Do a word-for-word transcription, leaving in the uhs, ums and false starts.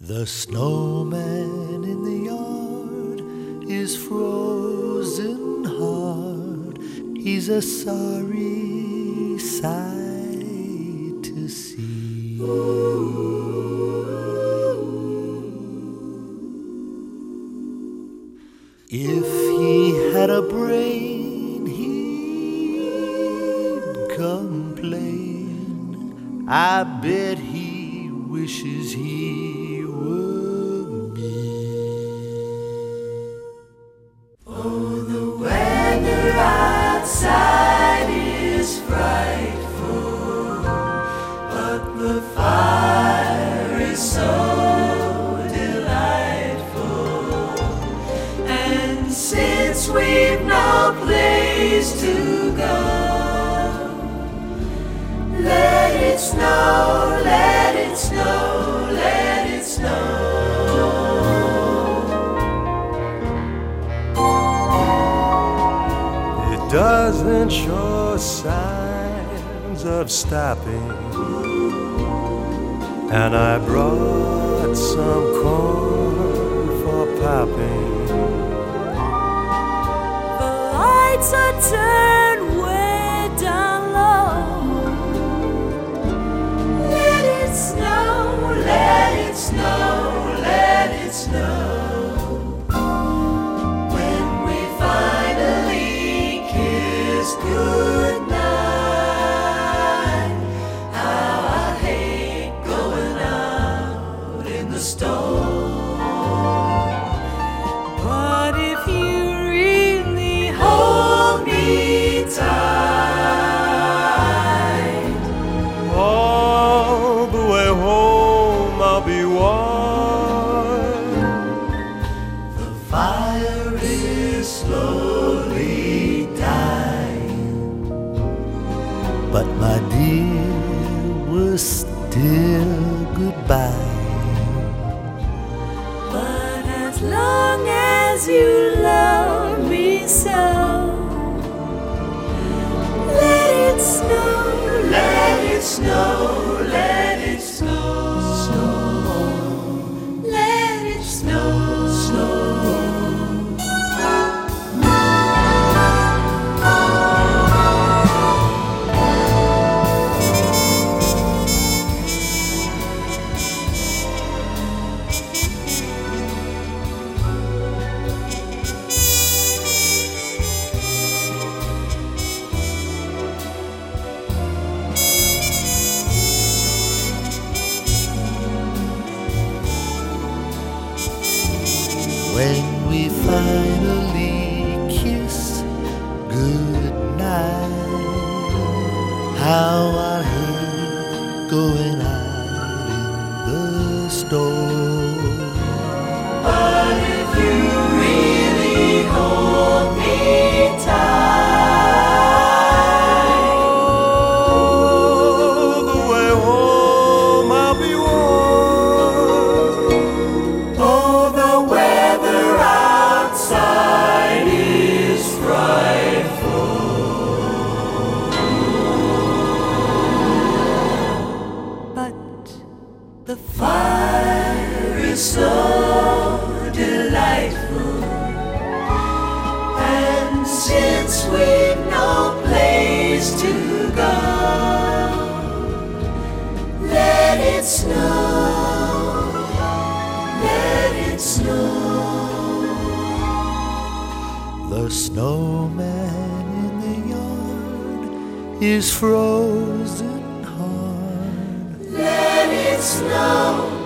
The snowman in the yard is frozen hard. He's a sorry sight to see. If he had a brain, he'd complain. I bet he wishes he were me. Oh, the weather outside is frightful, but the fire is so delightful. And since we've no place to go, let it snow, let it snow, let it snow. It doesn't show signs of stopping, and I brought some corn for popping. The lights are turned way down low. Let it snow, let it snow, let it snow. When we finally kiss goodnight, how I hate going out in the storm. But if you really hold me tight, All the way home I'll be warm. The fire is slowly dying, but my dear, we're still goodbye. but as long as you love me so, let it snow, let it snow, let it snow, snow, let it snow, snow. When we finally kiss goodnight, how I hate going out in the storm. But if you really hold me tight, All the way home I'll be warm. oh, the weather outside is frightful, but the fire is so delightful. And since we've no place to go, let it snow, let it snow. The snowman in the yard is frozen hard. Let it snow,